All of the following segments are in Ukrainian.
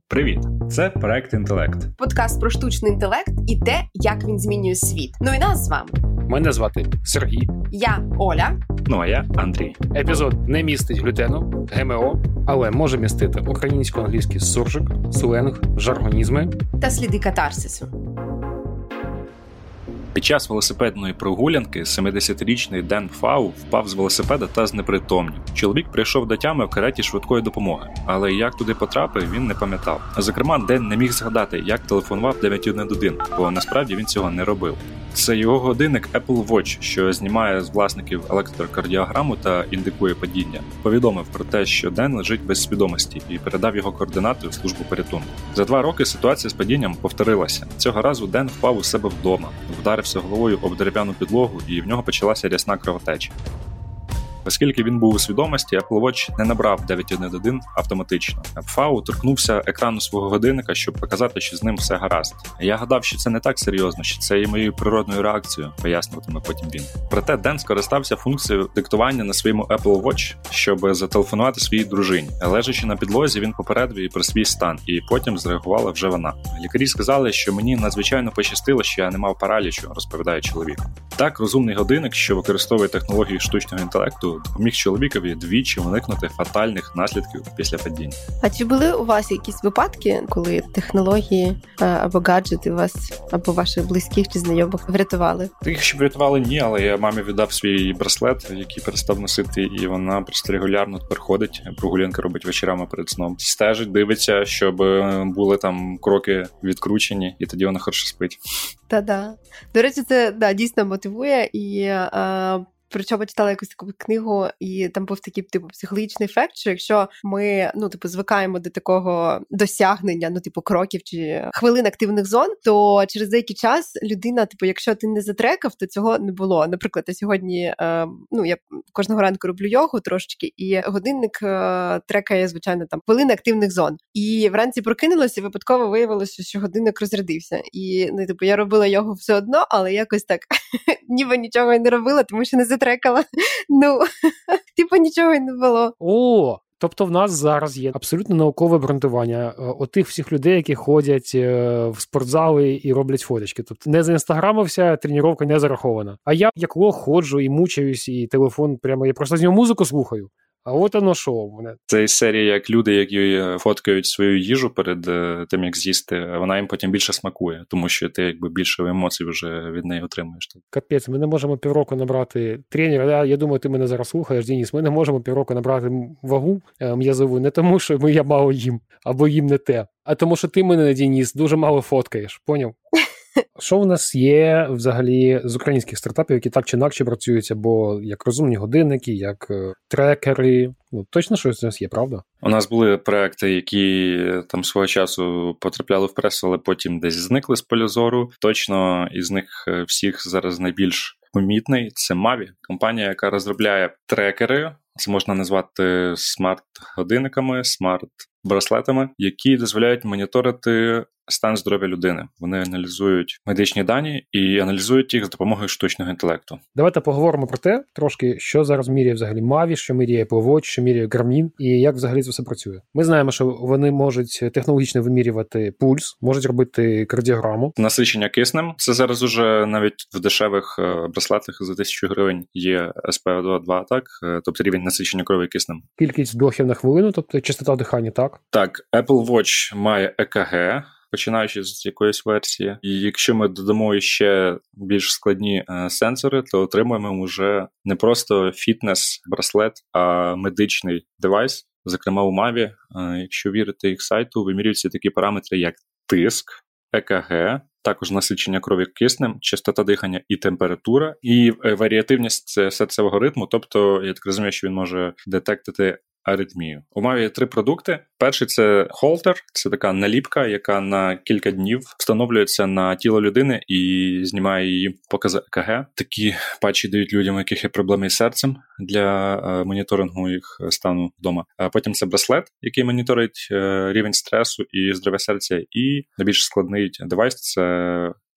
Привіт! Це проект «Інтелект». Подкаст про штучний інтелект і те, як він змінює світ. Ну і нас з вами. Мене звати Сергій. Я Оля. Ну а я Андрій. Епізод не містить глютену, ГМО, але може містити українсько-англійський суржик, сленг, жаргонізми та сліди катарсису. Під час велосипедної прогулянки 70-річний Ден Фау впав з велосипеда та знепритомнів. Чоловік прийшов до тями в кареті швидкої допомоги, але як туди потрапив, він не пам'ятав. Зокрема, Ден не міг згадати, як телефонував 911, бо насправді він цього не робив. Це його годинник Apple Watch, що знімає з власників електрокардіограму та індикує падіння, повідомив про те, що Ден лежить без свідомості і передав його координати у службу порятунку. За 2 роки ситуація з падінням повторилася. Цього разу Ден впав у себе вдома, вдарився головою об дерев'яну підлогу і в нього почалася рясна кровотеча. Оскільки він був у свідомості, Apple Watch не набрав 911 автоматично. Фау торкнувся екрану свого годинника, щоб показати, що з ним все гаразд. Я гадав, що це не так серйозно, що це є моєю природною реакцією, пояснюватиме потім він. Проте Ден скористався функцією диктування на своєму Apple Watch, щоб зателефонувати своїй дружині. Лежачи на підлозі, він попередив її про свій стан, і потім зреагувала вже вона. Лікарі сказали, що мені надзвичайно пощастило, що я не мав паралічу, розповідає чоловік. Так, розумний годинник, що використовує технології штучного інтелекту, допоміг чоловікові двічі уникнути фатальних наслідків після падіння. А чи були у вас якісь випадки, коли технології або гаджети вас або ваших близьких чи знайомих врятували? Таких, що врятували, ні, але я мамі віддав свій браслет, який перестав носити, і вона просто регулярно тепер ходить, прогулянки робить вечорами перед сном. Стежить, дивиться, щоб були там кроки відкручені, і тоді вона хорошо спить. Та-да. До речі, це дійсно мотивує, і причому читала якусь таку книгу, і там був такий, психологічний ефект, що якщо ми, звикаємо до такого досягнення, кроків чи хвилин активних зон, то через деякий час людина, якщо ти не затрекав, то цього не було. Наприклад, я сьогодні, я кожного ранку роблю йогу трошечки, і годинник трекає, звичайно, там хвилини активних зон. І вранці прокинулася, і випадково виявилося, що годинник розрядився. І, я робила йогу все одно, але якось так, ніби нічого і не робила, тому що не затрекала. Нічого й не було. О, тобто в нас зараз є абсолютно наукове обґрунтування отих всіх людей, які ходять в спортзали і роблять фоточки. Тобто не заінстаграмився, тренування не зарахована. А я як лох ходжу і мучаюсь, і телефон прямо, я просто з нього музику слухаю. А от воно що в мене. Це із серії, як люди, які фоткають свою їжу перед тим, як з'їсти, вона їм потім більше смакує, тому що ти більше емоцій вже від неї отримуєш. Капець, ми не можемо півроку набрати тренера. Я думаю, ти мене зараз слухаєш, Денис. Ми не можемо півроку набрати вагу м'язову не тому, що я мало їм, або їм не те, а тому, що ти мене, Денис, дуже мало фоткаєш. Поняв? Що у нас є взагалі з українських стартапів, які так чи інакше працюють, або як розумні годинники, як трекери? Точно щось у нас є, правда? У нас були проекти, які там свого часу потрапляли в пресу, але потім десь зникли з поля зору. Точно із них всіх зараз найбільш помітний – це Mavi, компанія, яка розробляє трекери. Це можна назвати смарт-годинниками, смарт-браслетами, які дозволяють моніторити стан здоров'я людини. Вони аналізують медичні дані і аналізують їх з допомогою штучного інтелекту. Давайте поговоримо про те, трошки, що зараз міряє взагалі Mavi, що міряє Apple Watch, що міряє Garmin і як взагалі це все працює. Ми знаємо, що вони можуть технологічно вимірювати пульс, можуть робити кардіограму. Насичення киснем. Це зараз уже навіть в дешевих браслетах за 1000 гривень є SpO2, так? Тобто рівень насичення крові киснем. Кількість вдохів на хвилину, тобто частота дихання, так? Так, Apple Watch має EKG, починаючи з якоїсь версії. І якщо ми додамо ще більш складні сенсори, то отримуємо вже не просто фітнес-браслет, а медичний девайс. Зокрема, у Mavi, якщо вірити їх сайту, вимірюються такі параметри, як тиск, ЕКГ, також насичення крові киснем, частота дихання і температура, і варіативність серцевого ритму, тобто, я так розумію, що він може детектити аритмію. У Mavi є 3 продукти. Перший – це холтер, це така наліпка, яка на кілька днів встановлюється на тіло людини і знімає її покази ЕКГ. Такі патчі дають людям, у яких є проблеми із серцем, для моніторингу їх стану вдома. А потім це браслет, який моніторить рівень стресу і здоров'я серця. І найбільш складний девайс – це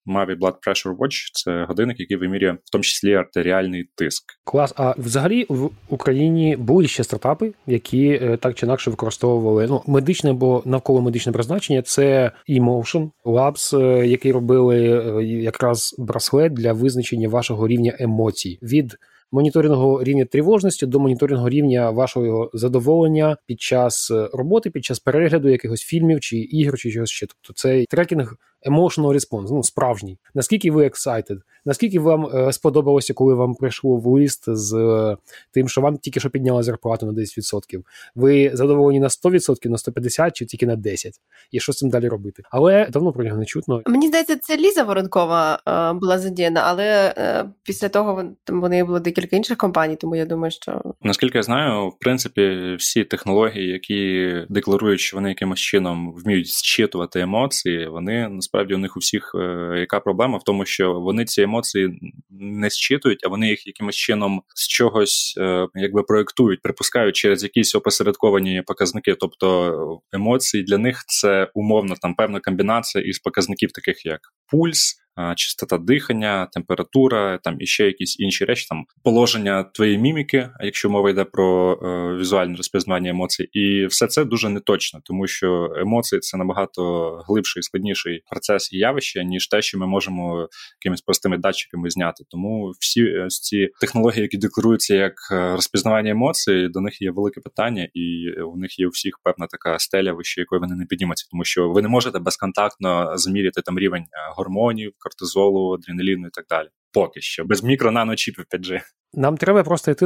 Mavi Blood Pressure Watch – це годинник, який вимірює в тому числі артеріальний тиск. Клас. А взагалі в Україні були ще стартапи, які так чи інакше використовували медичне або навколомедичне призначення. Це eMotion Labs, які робили якраз браслет для визначення вашого рівня емоцій. Від моніторингу рівня тривожності до моніторингу рівня вашого задоволення під час роботи, під час перегляду якихось фільмів чи ігор, чи чогось ще. Тобто цей трекінг emotional response, справжній. Наскільки ви excited? Наскільки вам сподобалося, коли вам прийшло в лист з тим, що вам тільки що підняли зарплату на 10%? Ви задоволені на 100%, на 150% чи тільки на 10%? І що з цим далі робити? Але давно про нього не чутно. Мені здається, це Ліза Воронкова була задіяна, але після того вони були декілька інших компаній, тому я думаю, що... Наскільки я знаю, в принципі, всі технології, які декларують, що вони якимось чином вміють зчитувати емоції, вони, насправді, у них у всіх яка проблема в тому, що вони ці емоції не зчитують, а вони їх якимось чином з чогось якби проєктують, припускають через якісь опосередковані показники. Тобто емоції для них це умовно там певна комбінація із показників таких як пульс, частота дихання, температура, там і ще якісь інші речі, там положення твоєї міміки, якщо мова йде про візуальне розпізнавання емоцій. І все це дуже неточно, тому що емоції – це набагато глибший і складніший процес і явище, ніж те, що ми можемо якимись простими датчиками зняти. Тому всі ці технології, які декларуються як розпізнавання емоцій, до них є велике питання, і у них є у всіх певна така стеля, вище якої вони не піднімуться, тому що ви не можете безконтактно заміряти там рівень гормонів, кортизолу, адреналіну і так далі. Поки що. Без мікро-наночіпів 5G. Нам треба просто йти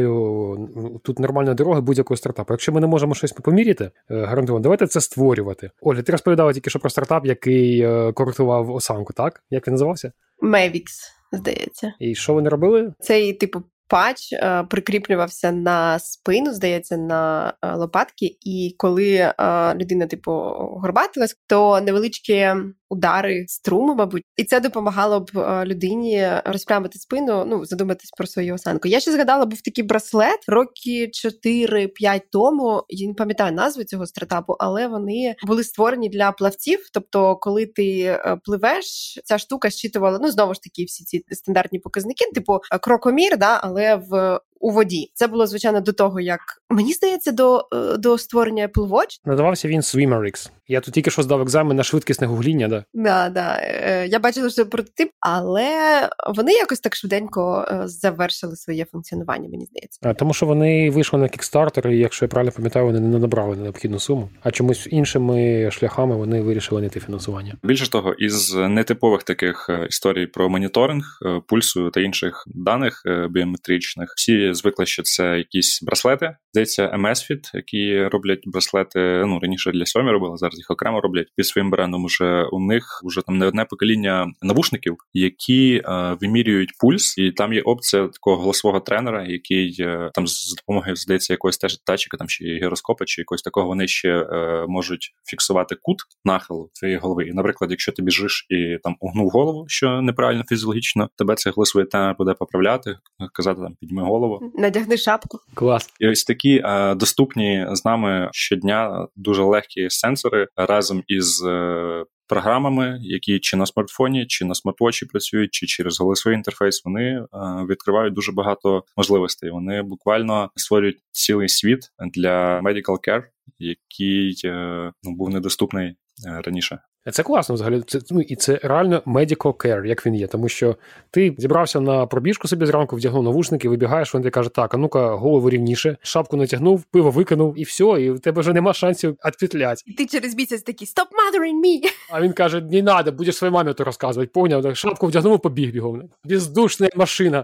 нормальною дорогою будь-якого стартапу. Якщо ми не можемо щось поміряти, гарантовано, давайте це створювати. Оля, ти розповідала тільки що про стартап, який коректував осанку, так? Як він називався? Mavix, здається. І що вони робили? Цей, патч прикріплювався на спину, здається, на лопатки, і коли людина, горбатилась, то невеличкі удари струму, мабуть, і це допомагало б людині розпрямити спину, задуматись про свою осанку. Я ще згадала, був такий браслет роки 4-5 тому, я не пам'ятаю назву цього стартапу, але вони були створені для плавців, тобто коли ти пливеш, ця штука щитувала, знову ж таки, всі ці стандартні показники, крокомір, але у воді. Це було, звичайно, до того, як, мені здається, до створення Apple Watch. Надавався він SwimmerX. Я тут тільки що здав екзамен на швидкісне гугління, да? Да. Я бачила, що прототип, але вони якось так швиденько завершили своє функціонування, мені здається. Тому що вони вийшли на Kickstarter, і, якщо я правильно пам'ятаю, вони не набрали необхідну суму, а чомусь іншими шляхами вони вирішили знайти фінансування. Більше того, із нетипових таких історій про моніторинг пульсу та інших даних біометричних, всі звикли, що це якісь браслети. Здається, Amazfit, які роблять браслети, раніше для Xiaomi робили, зараз їх окремо роблять під своїм брендом. У них вже там не одне покоління навушників, які вимірюють пульс, і там є опція такого голосового тренера, який там з допомогою, здається, якогось теж датчика, там чи гіроскопа, чи якогось такого, вони ще можуть фіксувати кут нахилу твоєї голови. І, наприклад, якщо ти біжиш і там угнув голову, що неправильно фізіологічно, тебе цей голосовий тренер буде поправляти, казати там підійми голову. Надягни шапку. Клас. І ось такі доступні з нами щодня дуже легкі сенсори разом із програмами, які чи на смартфоні, чи на смарт-вотчі працюють, чи через голосовий інтерфейс, вони відкривають дуже багато можливостей. Вони буквально створюють цілий світ для medical care, який був недоступний раніше. Це класно взагалі. І це реально medical care, як він є. Тому що ти зібрався на пробіжку собі зранку, вдягнув навушники, вибігаєш, він тобі каже, так, а ну-ка, голову рівніше, шапку натягнув, пиво викинув, і все, і в тебе вже нема шансів відпетлять. І ти через місяць такий, stop mothering me! А він каже, не надо, будеш своїй мамі то розказувати, поняв, шапку вдягнув, побіг бігом. Бездушна машина.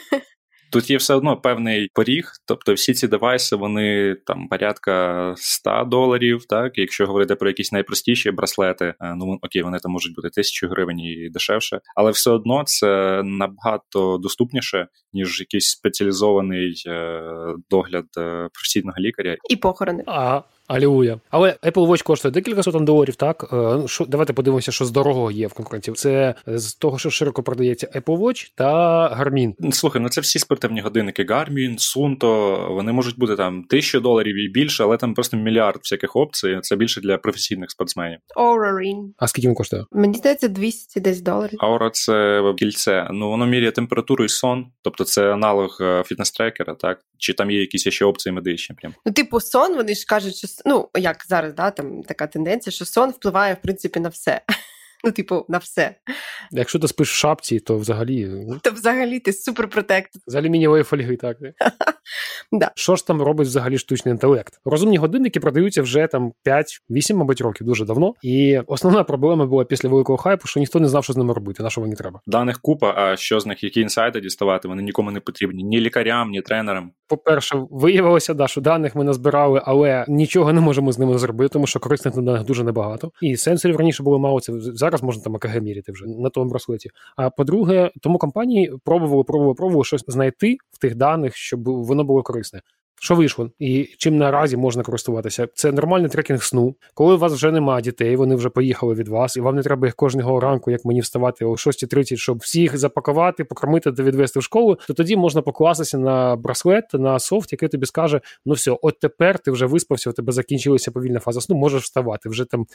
Тут є все одно певний поріг, тобто всі ці девайси, вони там порядка $100, так, якщо говорити про якісь найпростіші браслети, окей, вони там можуть бути 1000 гривень і дешевше, але все одно це набагато доступніше, ніж якийсь спеціалізований догляд професійного лікаря. І похорони. Алілуя. Але Apple Watch коштує декілька сотень доларів, так? Давайте подивимося, що з дорогого є в конкуренції. Це з того, що широко продається Apple Watch та Garmin. Слухай, це всі спортивні годинники. Garmin, Suunto, вони можуть бути там $1000 і більше, але там просто мільярд всяких опцій. Це більше для професійних спортсменів. Oura Ring. А скільки він коштує? Мені здається, $200 десь. Aura – це кільце. Воно міряє температуру і сон. Тобто це аналог фітнес-трекера, так? Чи там є якісь ще опції медичні? Прям? Сон, вони ж кажуть, що, як зараз, да, там така тенденція, що сон впливає, в принципі, на все. На все. Якщо ти спиш в шапці, то взагалі... То взагалі ти суперпротектед. З алюмінієвої фольги, так? Да. Що ж там робить взагалі штучний інтелект? Розумні годинники продаються вже там 5-8, мабуть, років, дуже давно. І основна проблема була після великого хайпу, що ніхто не знав, що з ними робити, на що вони треба. Даних купа, а що з них, які інсайти діставати, вони нікому не потрібні. Ні лікарям, ні тренерам. По-перше, виявилося, що даних ми назбирали, але нічого не можемо з ними зробити, тому що корисних даних дуже небагато. І сенсорів раніше було мало, це зараз можна там ЕКГ міряти вже на тому браслеті. А по-друге, тому компанії пробували щось знайти в тих даних, щоб воно було корисне. Що вийшло? І чим наразі можна користуватися? Це нормальний трекінг сну. Коли у вас вже немає дітей, вони вже поїхали від вас, і вам не треба їх кожного ранку, як мені, вставати о 6:30, щоб всіх запакувати, покормити та відвести в школу, то тоді можна покластися на браслет, на софт, який тобі скаже, все, от тепер ти вже виспався, у тебе закінчилася повільна фаза сну, можеш вставати, вже там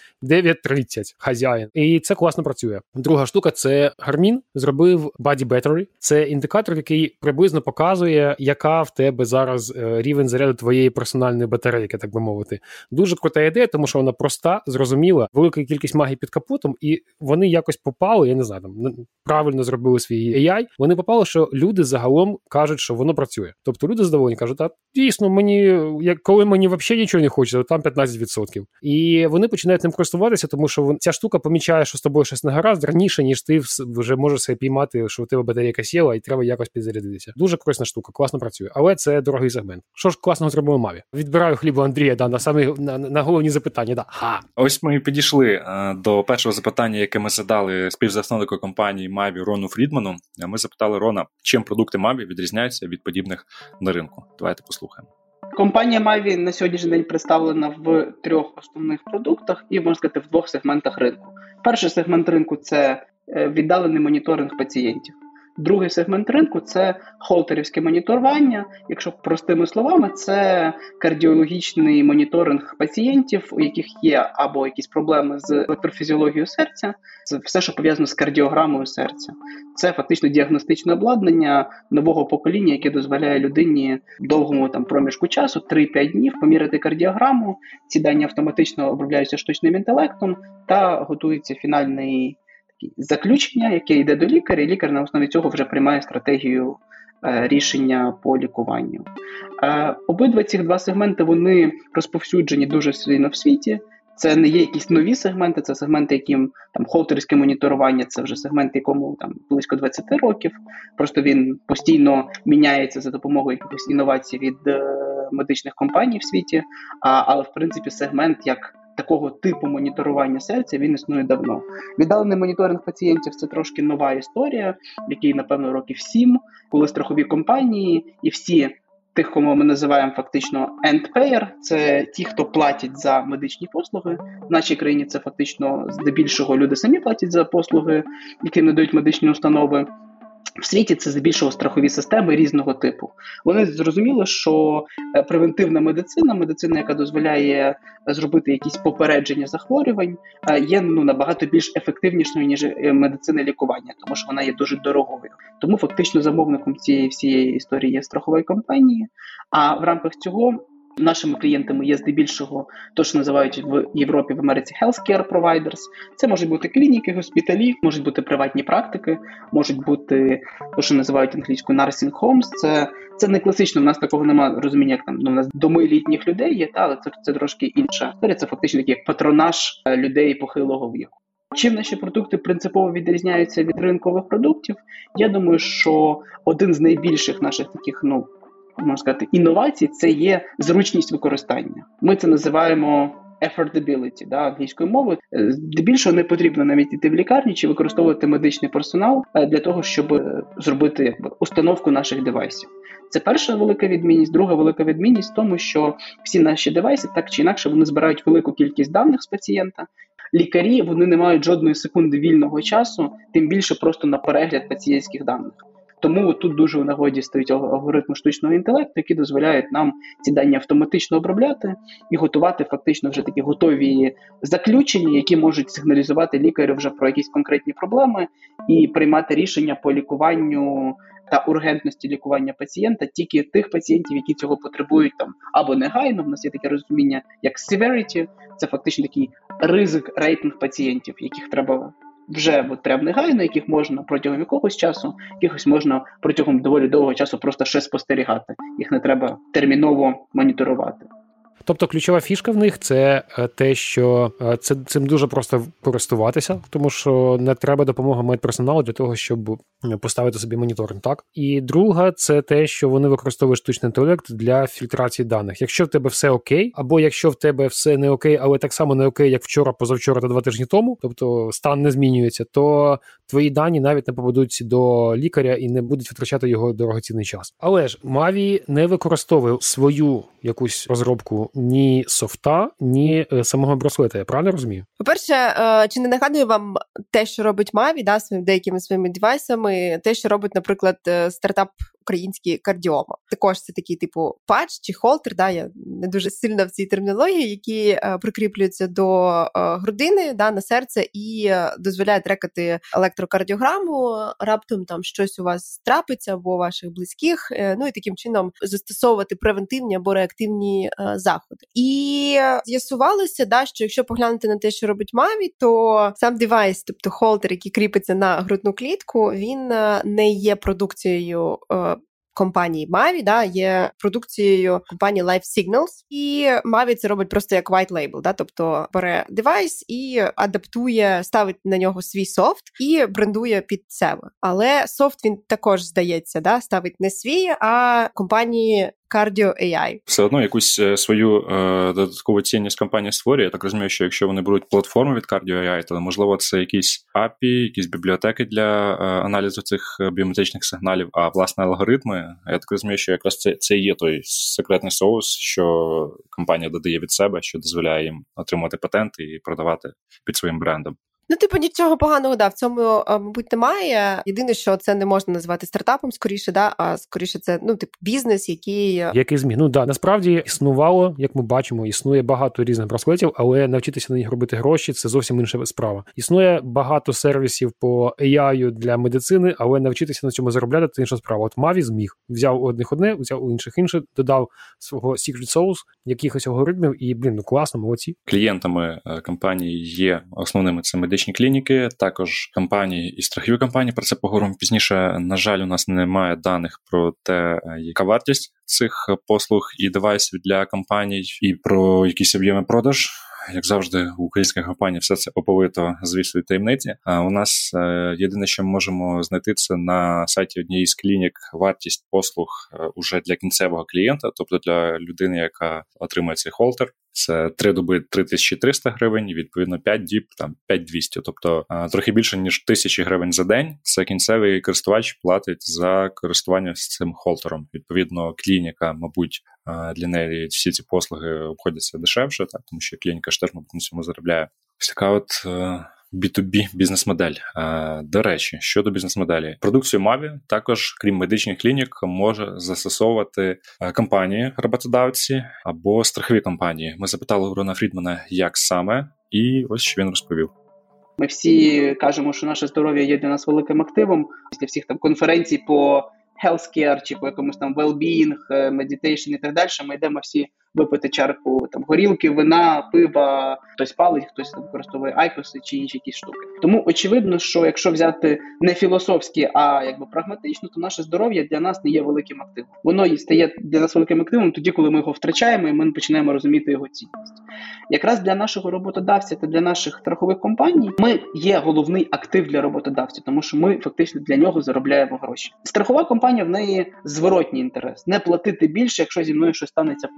9:30, хазяїн. І це класно працює. Друга штука – це Garmin зробив Body Battery. Це індикатор, який приблизно показує, яка в тебе зараз рівень заряду твоєї персональної батарейки, так би мовити. Дуже крута ідея, тому що вона проста, зрозуміла, велика кількість магії під капотом, і вони якось попали, я не знаю, там правильно зробили свій AI, вони попали, що люди загалом кажуть, що воно працює. Тобто люди задоволені, кажуть, дійсно, коли мені взагалі нічого не хочеться, то там 15%. І вони починають ним користуватися, тому що ця штука помічає, що з тобою щось не гаразд раніше, ніж ти вже можеш себе піймати, що у тебе батарейка сіла і треба якось підзарядитися. Дуже корисна штука, класно працює, але це дорогий сегмент. Що ж класного зробили Маві? Відбираю хлібу Андрія, на головні запитання. Да. Ось ми і підійшли до першого запитання, яке ми задали співзасновнику компанії Маві Рону Фрідману. Ми запитали Рона, чим продукти Маві відрізняються від подібних на ринку. Давайте послухаємо. Компанія Mavі на сьогоднішній день представлена в 3 основних продуктах і, можна сказати, в 2 сегментах ринку. Перший сегмент ринку – це віддалений моніторинг пацієнтів. Другий сегмент ринку – це холтерівське моніторування. Якщо простими словами, це кардіологічний моніторинг пацієнтів, у яких є або якісь проблеми з електрофізіологією серця, це все, що пов'язано з кардіограмою серця. Це фактично діагностичне обладнання нового покоління, яке дозволяє людині в довгому проміжку часу, 3-5 днів, поміряти кардіограму. Ці дані автоматично обробляються штучним інтелектом та готується фінальний заключення, яке йде до лікаря, і лікар на основі цього вже приймає стратегію рішення по лікуванню. Обидва ці 2 сегменти, вони розповсюджені дуже сильно в світі. Це не є якісь нові сегменти, це сегменти, яким холтерське моніторування, це вже сегмент, якому близько 20 років. Просто він постійно міняється за допомогою якихось інновацій від медичних компаній в світі. Але, в принципі, сегмент як такого типу моніторування серця, він існує давно. Віддалений моніторинг пацієнтів – це трошки нова історія, який, напевно, років 7, коли страхові компанії і всі тих, кому ми називаємо фактично end payer, це ті, хто платять за медичні послуги. В нашій країні це фактично здебільшого люди самі платять за послуги, які надають медичні установи. В світі це здебільшого страхові системи різного типу. Вони зрозуміли, що превентивна медицина, яка дозволяє зробити якісь попередження захворювань, є набагато більш ефективнішою, ніж медицина лікування, тому що вона є дуже дорогою. Тому фактично замовником цієї всієї історії є страхові компанії, а в рамках цього нашими клієнтами є здебільшого те, що називають в Європі, в Америці healthcare providers. Це можуть бути клініки, госпіталі, можуть бути приватні практики, можуть бути те, що називають англійською nursing homes. Це не класично, в нас такого немає розуміння, як у нас доми літніх людей є, але це трошки інша історія. Це фактично такий як патронаж людей похилого віку. Чим наші продукти принципово відрізняються від ринкових продуктів? Я думаю, що один з найбільших наших таких, можна сказати, інновацій – це є зручність використання. Ми це називаємо affordability, да, англійською мовою. Здебільшого не потрібно навіть йти в лікарні чи використовувати медичний персонал для того, щоб зробити установку наших девайсів. Це перша велика відмінність. Друга велика відмінність в тому, що всі наші девайси, так чи інакше, вони збирають велику кількість даних з пацієнта. Лікарі, вони не мають жодної секунди вільного часу, тим більше просто на перегляд пацієнтських даних. Тому тут дуже в нагоді стоїть алгоритм штучного інтелекту, які дозволяють нам ці дані автоматично обробляти і готувати фактично вже такі готові заключення, які можуть сигналізувати лікарю вже про якісь конкретні проблеми і приймати рішення по лікуванню та ургентності лікування пацієнта, тільки тих пацієнтів, які цього потребують там або негайно. В нас є таке розуміння, як severity, це фактично такий ризик, рейтинг пацієнтів, яких треба вже прям негайно, яких можна протягом якогось часу, якихось можна протягом доволі довгого часу просто ще спостерігати. Їх не треба терміново моніторувати. Тобто ключова фішка в них – це те, що цим дуже просто користуватися, тому що не треба допомога медперсоналу для того, щоб поставити собі моніторинг, так? І друга – це те, що вони використовують штучний інтелект для фільтрації даних. Якщо в тебе все окей, або якщо в тебе все не окей, але так само не окей, як вчора, позавчора та 2 тижні тому, тобто стан не змінюється, то твої дані навіть не попадуть до лікаря і не будуть витрачати його дорогоцінний час. Але ж Mavy не використовує свою якусь розробку ні софта, ні самого браслета. Я правильно розумію? По-перше, чи не нагадує вам те, що робить Mavy, да, деякими своїми девайсами, те, що робить, наприклад, стартап український Кардіома. Також це такий типу патч чи холтер, да, я не дуже сильна в цій термінології, які прикріплюються до грудини, да, на серце і дозволяють трекати електрокардіограму, раптом там щось у вас трапиться або у ваших близьких, ну і таким чином застосовувати превентивні або реактивні заходи. І з'ясувалося, да, що якщо поглянути на те, що робить Mavy, то сам девайс, тобто холтер, який кріпиться на грудну клітку, він не є продукцією компанії Mavy, да, є продукцією компанії Life Signals, і Mavy це робить просто як white label, да, тобто бере девайс і адаптує, ставить на нього свій софт і брендує під себе. Але софт він також, здається, да, ставить не свій, а компанії Cardio AI. Все одно якусь свою додаткову цінність компанія створює. Я так розумію, що якщо вони беруть платформу від Cardio AI, то можливо це якісь API, якісь бібліотеки для аналізу цих біометричних сигналів, а власне алгоритми. Я так розумію, що якраз це є той секретний соус, що компанія додає від себе, що дозволяє їм отримати патенти і продавати під своїм брендом. Ну, типу, нічого поганого, да, в цьому, мабуть, немає. Єдине, що це не можна назвати стартапом, скоріше, да, а скоріше це, ну, типу, бізнес, який зміг. Ну, да, насправді існувало, як ми бачимо, існує багато різних браслетів, але навчитися на них робити гроші – це зовсім інша справа. Існує багато сервісів по AI для медицини, але навчитися на цьому заробляти – це інша справа. От Mavy зміг. Взяв у одних одне, взяв у інших інше, додав свого secret sauce, якихось алгоритмів і, ну, класно, молодці. Клієнтами компанії є основними це медичні клініки, також компанії і страхові компанії, про це поговоримо пізніше. На жаль, у нас немає даних про те, яка вартість цих послуг і девайсів для компаній, і про якісь об'єми продаж. Як завжди, у українських компаній все це оповито звісною таємниці. А у нас єдине, що ми можемо знайти, це на сайті однієї з клінік вартість послуг уже для кінцевого клієнта, тобто для людини, яка отримує цей холтер. Це 3 доби 3300 гривень, і відповідно 5 діб, там 5200, тобто трохи більше, ніж 1000 гривень за день. Це кінцевий користувач платить за користування з цим холтером. Відповідно, клініка, мабуть, для неї всі ці послуги обходяться дешевше, так, тому що клініка ж теж, мабуть, на цьому заробляє. Ось така от B2B бізнес-модель. До речі, щодо бізнес-моделі. Продукцію Mavy також, крім медичних клінік, може застосовувати компанії, роботодавці або страхові компанії. Ми запитали у Рона Фрідмана, як саме, і ось що він розповів. Ми всі кажемо, що наше здоров'я є для нас великим активом. Після всіх там конференцій по healthcare чи по якомусь там well-being, meditation і так далі, ми йдемо всі випити чарку там горілки, вина, пива, хтось палить, хтось там використовує айкоси чи інші якісь штуки. Тому очевидно, що якщо взяти не філософськи, а якби прагматично, то наше здоров'я для нас не є великим активом. Воно стає для нас великим активом тоді, коли ми його втрачаємо і ми починаємо розуміти його цінність. Якраз для нашого роботодавця та для наших страхових компаній ми є головний актив для роботодавця, тому що ми фактично для нього заробляємо гроші. Страхова компанія, в неї зворотній інтерес. Не платити більше, якщо зі мною щось станеться дуже погано.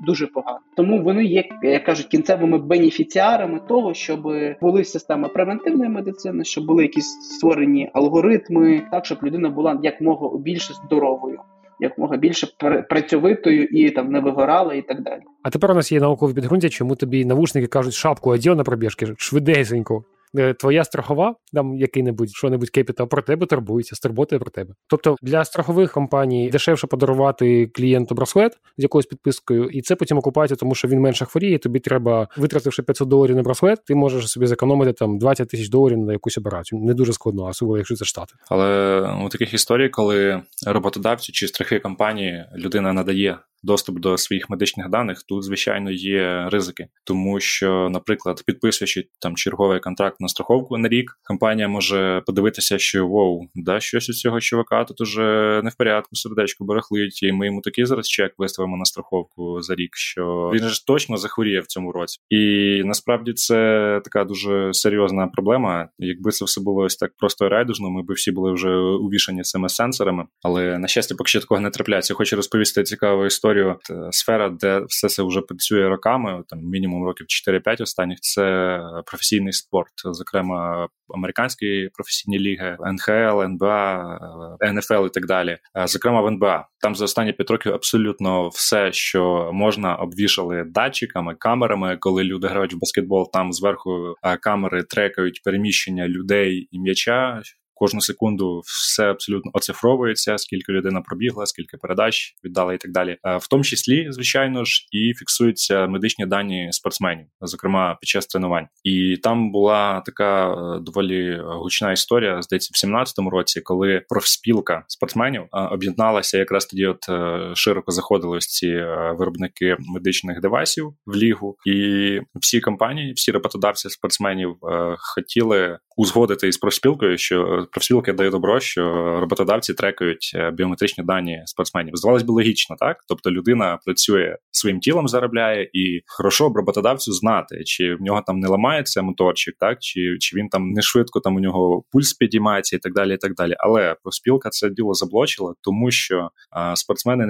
погано. Тому вони є, як кажуть, кінцевими бенефіціарами того, щоб були системи превентивної медицини, щоб були якісь створені алгоритми, так, щоб людина була якмога більше здоровою, якмога більше працьовитою і там не вигорала і так далі. А тепер у нас є наукове підґрунтя, чому тобі навушники кажуть шапку одів на пробіжки, швидесенько. Твоя страхова, там який-небудь, що-небудь Capital про тебе турбується, стурботує про тебе. Тобто для страхових компаній дешевше подарувати клієнту браслет з якоюсь підпискою, і це потім окупається, тому що він менше хворіє, тобі треба, витративши $500 на браслет, ти можеш собі зекономити там $20,000 на якусь операцію. Не дуже складно, особливо якщо це Штати. Але у таких історій, коли роботодавці чи страхові компанії людина надає доступ до своїх медичних даних, тут, звичайно, є ризики. Тому що, наприклад, підписуючи там черговий контракт на страховку на рік, компанія може подивитися, що щось у цього чувака тут уже не в порядку, сердечко барахлить, і ми йому такий зараз чек виставимо на страховку за рік, що він ж точно захворіє в цьому році. І насправді це така дуже серйозна проблема. Якби це все було ось так просто і райдужно, ми б всі були вже увішані цими сенсорами. Але, на щастя, поки що такого не трапляється. Хочу розповісти цікаву історію. Сфера, де все це вже працює роками, там мінімум років 4-5 останніх, це професійний спорт. Зокрема, американські професійні ліги, НХЛ, НБА, НФЛ і так далі. Зокрема, в НБА. Там за останні 5 років абсолютно все, що можна, обвішали датчиками, камерами. Коли люди грають в баскетбол, там зверху камери трекають переміщення людей і м'яча. Кожну секунду все абсолютно оцифровується, скільки людина пробігла, скільки передач віддала і так далі. В тому числі, звичайно ж, і фіксуються медичні дані спортсменів, зокрема під час тренувань. І там була така доволі гучна історія, здається, в 2017 році, коли профспілка спортсменів об'єдналася, якраз тоді широко заходили ось ці виробники медичних девайсів в лігу. І всі компанії, всі роботодавці спортсменів хотіли узгодити із профспілкою, що профспілки дає добро, що роботодавці трекають біометричні дані спортсменів. Здавалось би, логічно, так? Тобто людина працює своїм тілом, заробляє, і хорошо б роботодавцю знати, чи в нього там не ламається моторчик, так? Чи він там не швидко, там у нього пульс підіймається і так далі, і так далі. Але профспілка це діло заблочила, тому що спортсмени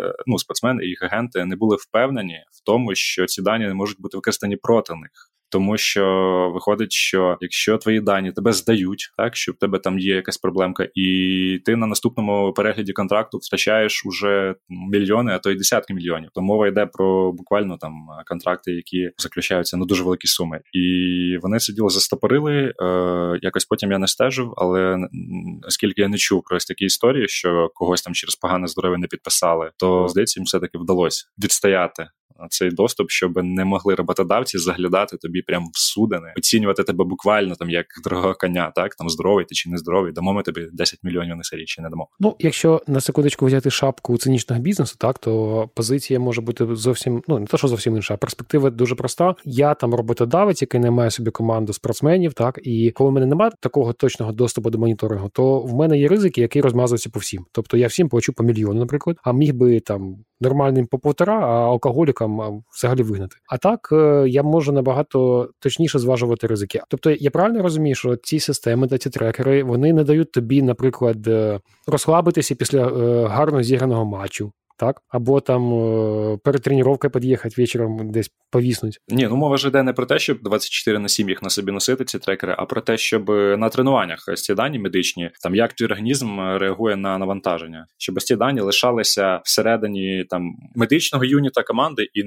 і їх агенти не були впевнені в тому, що ці дані не можуть бути використані проти них. Тому що виходить, що якщо твої дані тебе здають, так, що в тебе там є якась проблемка, і ти на наступному перегляді контракту втрачаєш уже мільйони, а то й десятки мільйонів. То мова йде про буквально там контракти, які заключаються на дуже великі суми. І вони це діло застопорили, якось потім я не стежив, але оскільки я не чув про ось такі історії, що когось там через погане здоров'я не підписали, то, здається, їм все-таки вдалося відстояти цей доступ, щоб не могли роботодавці заглядати тобі прямо в судини, оцінювати тебе буквально там як дорогого коня, так, там здоровий ти чи не здоровий, дамо ми тобі 10 мільйонів на серії чи не дамо. Ну, якщо на секундочку взяти шапку цинічного бізнесу, так, то позиція може бути зовсім, не то, що зовсім інша, а перспектива дуже проста. Я там роботодавець, який не має собі команду спортсменів, так, і коли в мене немає такого точного доступу до моніторингу, то в мене є ризики, які розмазуються по всім. Тобто я всім плачу по мільйону, наприклад, а міг би там нормальним по 1,5, а алкоголікам взагалі вигнати. А так я можу набагато точніше зважувати ризики. Тобто я правильно розумію, що ці системи та ці трекери, вони не дають тобі, наприклад, розслабитися після гарно зіграного матчу, так? Або там перед тренуванням під'їхати вечором десь повіснуть. Ні, мова ж йде не про те, щоб 24/7 їх на собі носити, ці трекери, а про те, щоб на тренуваннях ці дані медичні, там як твій організм реагує на навантаження, щоб ці дані лишалися всередині там медичного юніта команди і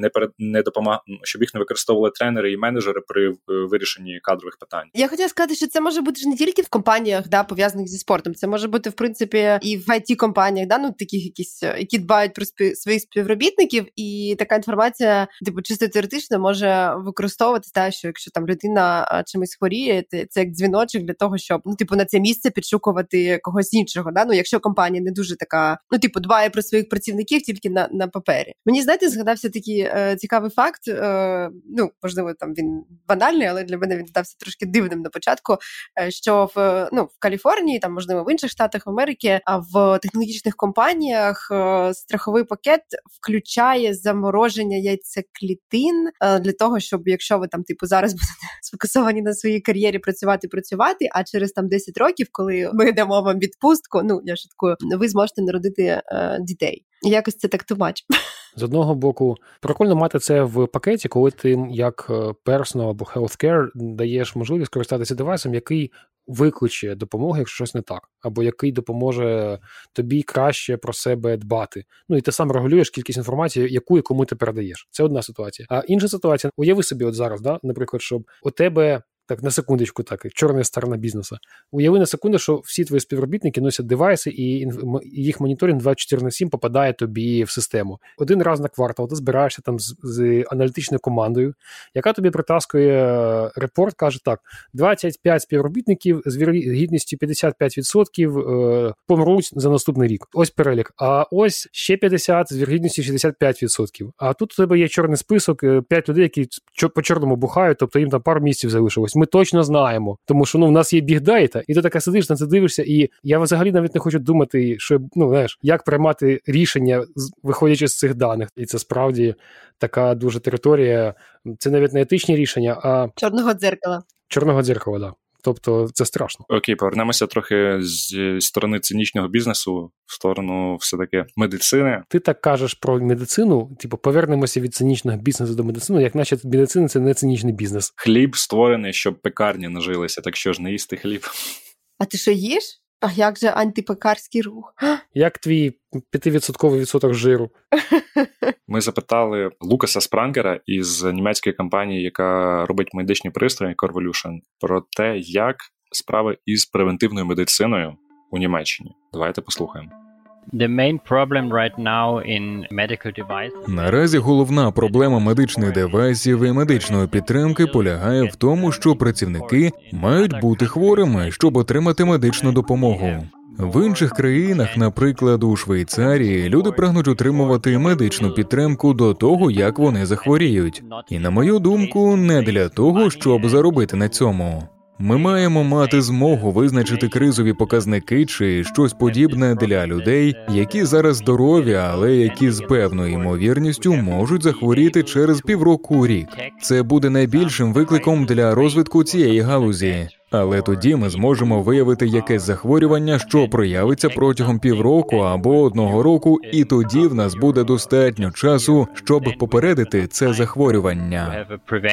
щоб їх не використовували тренери і менеджери при вирішенні кадрових питань. Я хотіла сказати, що це може бути ж не тільки в компаніях, пов'язаних зі спортом, це може бути, в принципі, і в IT-компаніях, таких якісь, які дбають про своїх співробітників, і така інформація, чисто теоретично може використовуватися, що якщо там людина чимось хворіє, це як дзвіночок для того, щоб, на це місце підшукувати когось іншого, якщо компанія не дуже така, дбає про своїх працівників тільки на папері. Мені, згадався такий цікавий факт, можливо, там він банальний, але для мене він здався трошки дивним на початку, що в Каліфорнії, там, можливо, в інших штатах Америки, а в технологічних компаніях страховий страховий пакет включає замороження яйцеклітин для того, щоб якщо ви там типу зараз будете сфокусовані на своїй кар'єрі працювати, а через там 10 років, коли ми дамо вам відпустку, ну я шуткую, ви зможете народити дітей. Якось це так too much. З одного боку, прикольно мати це в пакеті, коли ти як personal або healthcare даєш можливість користатися девайсом, який викличе допомогу, якщо щось не так, або який допоможе тобі краще про себе дбати. Ну і ти сам регулюєш кількість інформації, яку і кому ти передаєш. Це одна ситуація. А інша ситуація, уяви собі от зараз, да, наприклад, щоб у тебе так, на секундочку, так, чорна сторона бізнесу. Уяви на секунду, що всі твої співробітники носять девайси, і їх моніторинг 24/7 попадає тобі в систему. Один раз на квартал ти збираєшся там з аналітичною командою, яка тобі притаскує репорт, каже так, 25 співробітників з вірогідністю 55% помруть за наступний рік. Ось перелік. А ось ще 50 з вірогідністю 65%. А тут у тебе є чорний список, 5 людей, які по чорному бухають, тобто їм там пару місяців залишилось. Ми точно знаємо, тому що в нас є бігдейта, і ти така сидиш, на це дивишся, і я взагалі навіть не хочу думати, що, як приймати рішення, виходячи з цих даних. І це справді така дуже територія, це навіть не етичні рішення, а чорного дзеркала. Чорного дзеркала, так. Тобто це страшно. Окей, повернемося трохи з сторони цинічного бізнесу в сторону все-таки медицини. Ти так кажеш про медицину, повернемося від цинічного бізнесу до медицини, як наче медицина – це не цинічний бізнес. Хліб створений, щоб пекарні нажилися, так що ж не їсти хліб. А ти що їш? А як же антипекарський рух? Як твій 5% відсоток жиру? Ми запитали Лукаса Спрангера із німецької компанії, яка робить медичні пристрої Corvolution, про те, як справи із превентивною медициною у Німеччині. Давайте послухаємо. Наразі головна проблема медичних девайсів і медичної підтримки полягає в тому, що працівники мають бути хворими, щоб отримати медичну допомогу. В інших країнах, наприклад, у Швейцарії, люди прагнуть отримувати медичну підтримку до того, як вони захворіють. І, на мою думку, не для того, щоб заробити на цьому. Ми маємо мати змогу визначити кризові показники чи щось подібне для людей, які зараз здорові, але які з певною ймовірністю можуть захворіти через півроку-рік. Це буде найбільшим викликом для розвитку цієї галузі. Але тоді ми зможемо виявити якесь захворювання, що проявиться протягом півроку або 1 року, і тоді в нас буде достатньо часу, щоб попередити це захворювання.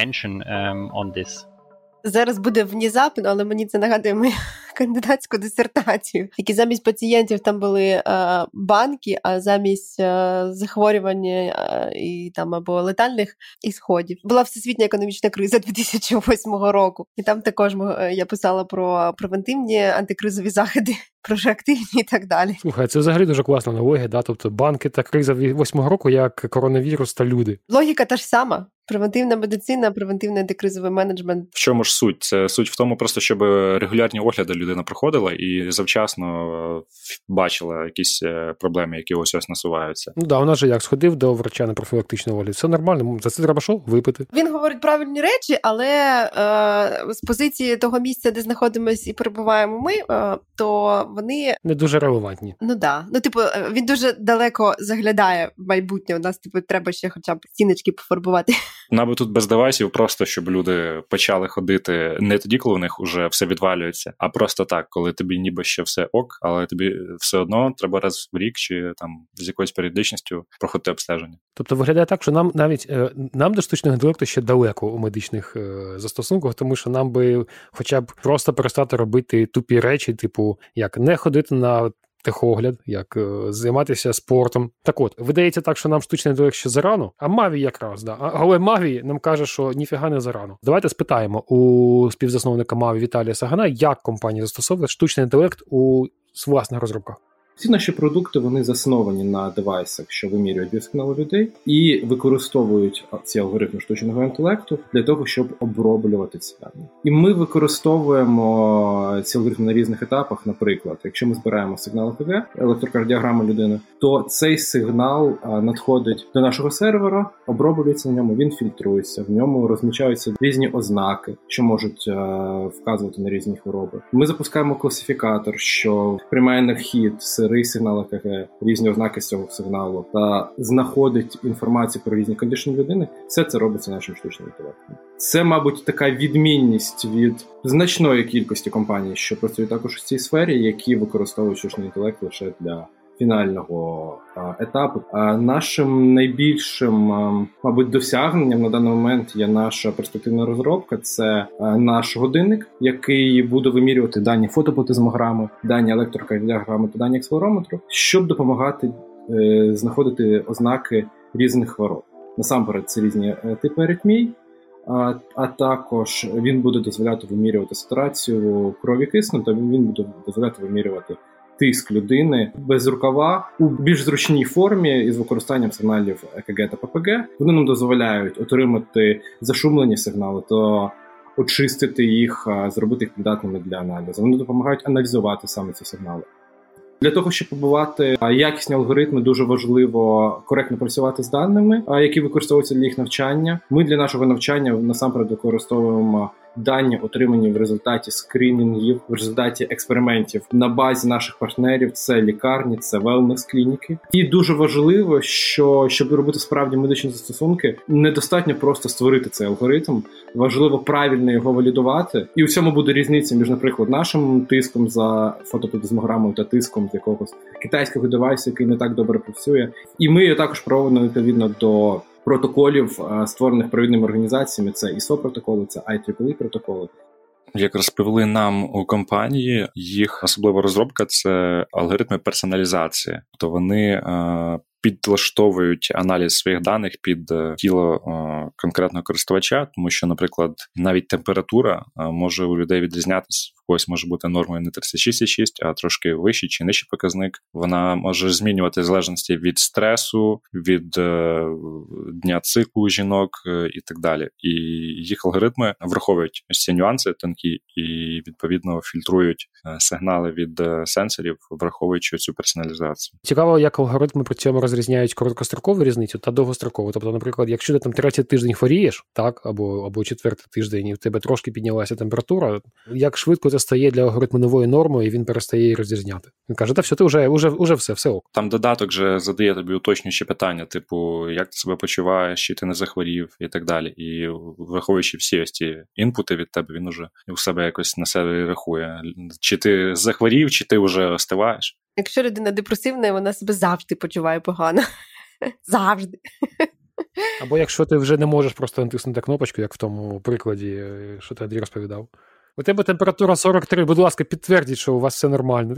Зараз буде внезапно, але мені це нагадує мою кандидатську дисертацію, які замість пацієнтів там були банки, а замість захворювання і там або летальних ісходів була всесвітня економічна криза 2008 року. І там також я писала про превентивні антикризові заходи, прожиактивні і так далі. Слухай, це взагалі дуже класна аналогія, да? Тобто банки та криза 2008 року, як коронавірус та люди. Логіка та ж сама. Превентивна медицина, превентивний антикризовий менеджмент. В чому ж суть? Це суть в тому просто, щоб регулярні огляди людина проходила і завчасно бачила якісь проблеми, які ось насуваються. Ну да, у нас же як сходив до врача на профілактичний огляд. Все нормально, за це треба що? Випити. Він говорить правильні речі, але з позиції того місця, де знаходимося і перебуваємо ми, то вони... не дуже релевантні. Ну да. Ну, він дуже далеко заглядає в майбутнє. У нас, треба ще хоча б стіночки пофарбувати. Нам тут без девайсів просто, щоб люди почали ходити не тоді, коли у них уже все відвалюється, а просто так, коли тобі ніби ще все ок, але тобі все одно треба раз в рік чи там з якоюсь періодичністю проходити обстеження. Тобто виглядає так, що нам до штучного інтелекту ще далеко у медичних застосунках, тому що нам би хоча б просто перестати робити тупі речі, типу, як не ходити на техогляд, як займатися спортом. Так от, видається так, що нам штучний інтелект ще зарано, а Маві якраз, да. Але Маві нам каже, що ніфіга не зарано. Давайте спитаємо у співзасновника Маві Віталія Сагана, як компанія застосовує штучний інтелект у власних розробках. Всі наші продукти, вони засновані на девайсах, що вимірюють біосигнали людей, і використовують ці алгоритми штучного інтелекту для того, щоб оброблювати ці дані. І ми використовуємо ці алгоритми на різних етапах. Наприклад, якщо ми збираємо сигнал ЕКГ, електрокардіограму людини, то цей сигнал надходить до нашого сервера, оброблюється на ньому, він фільтрується, в ньому розмічаються різні ознаки, що можуть вказувати на різні хвороби. Ми запускаємо класифікатор, що приймає на вхід серед старий сигнал ЕКГ, різні ознаки з цього сигналу та знаходить інформацію про різні кондишни людини, все це робиться нашим штучним інтелектом. Це, мабуть, така відмінність від значної кількості компаній, що працюють також у цій сфері, які використовують штучний інтелект лише для фінального етапу. Нашим найбільшим, мабуть, досягненням на даний момент є наша перспективна розробка. Це наш годинник, який буде вимірювати дані фотоплатизмограми, дані електрокардіограми та дані акселерометру, щоб допомагати знаходити ознаки різних хвороб. Насамперед, це різні типи аритмій, а також він буде дозволяти вимірювати сатурацію крові киснем, та він буде дозволяти вимірювати тиск людини без рукава у більш зручній формі із використанням сигналів ЕКГ та ППГ. Вони нам дозволяють отримати зашумлені сигнали, то очистити їх, зробити їх придатними для аналізу. Вони допомагають аналізувати саме ці сигнали. Для того, щоб побувати якісні алгоритми, дуже важливо коректно працювати з даними, які використовуються для їх навчання. Ми для нашого навчання насамперед використовуємо дані, отримані в результаті скринінгів, в результаті експериментів на базі наших партнерів. Це лікарні, це велнес-клініки. І дуже важливо, що щоб робити справді медичні застосунки, недостатньо просто створити цей алгоритм. Важливо правильно його валідувати. І у цьому буде різниця між, наприклад, нашим тиском за фотоплатизмограмою та тиском з якогось китайського девайсу, який не так добре працює. І ми його також проводимо відповідно до протоколів, створених провідними організаціями. Це ISO-протоколи, це IEEE протоколи. Як розповіли нам у компанії, їх особлива розробка – це алгоритми персоналізації. Тобто вони підлаштовують аналіз своїх даних під тіло конкретного користувача, тому що, наприклад, навіть температура може у людей відрізнятися. В когось може бути нормою не 36,6, а трошки вищий чи нижчий показник. Вона може змінювати в залежності від стресу, від дня циклу жінок і так далі. І їх алгоритми враховують ось ці нюанси тонкі і, відповідно, фільтрують сигнали від сенсорів, враховуючи цю персоналізацію. Цікаво, як алгоритми при цьому розрізняють короткострокову різницю та довгострокову. Тобто, наприклад, якщо ти там 3-й тиждень хворієш, так, або 4-й тиждень, і в тебе трошки піднялася температура, як швидко це стає для алгоритму новою нормою, і він перестає її розрізняти. Він каже, та все, ти вже все ок. Там додаток же задає тобі уточнюючі питання, типу, як ти себе почуваєш, чи ти не захворів, і так далі. І враховуючи всі ось ці інпути від тебе, він уже у себе якось на себе рахує. Чи ти захворів, чи ти вже остиваєш. Якщо людина депресивна, вона себе завжди почуває погано. Завжди. Або якщо ти вже не можеш просто натиснути кнопочку, як в тому прикладі, що ти Андрій розповідав. У тебе температура 43, будь ласка, підтвердіть, що у вас все нормально.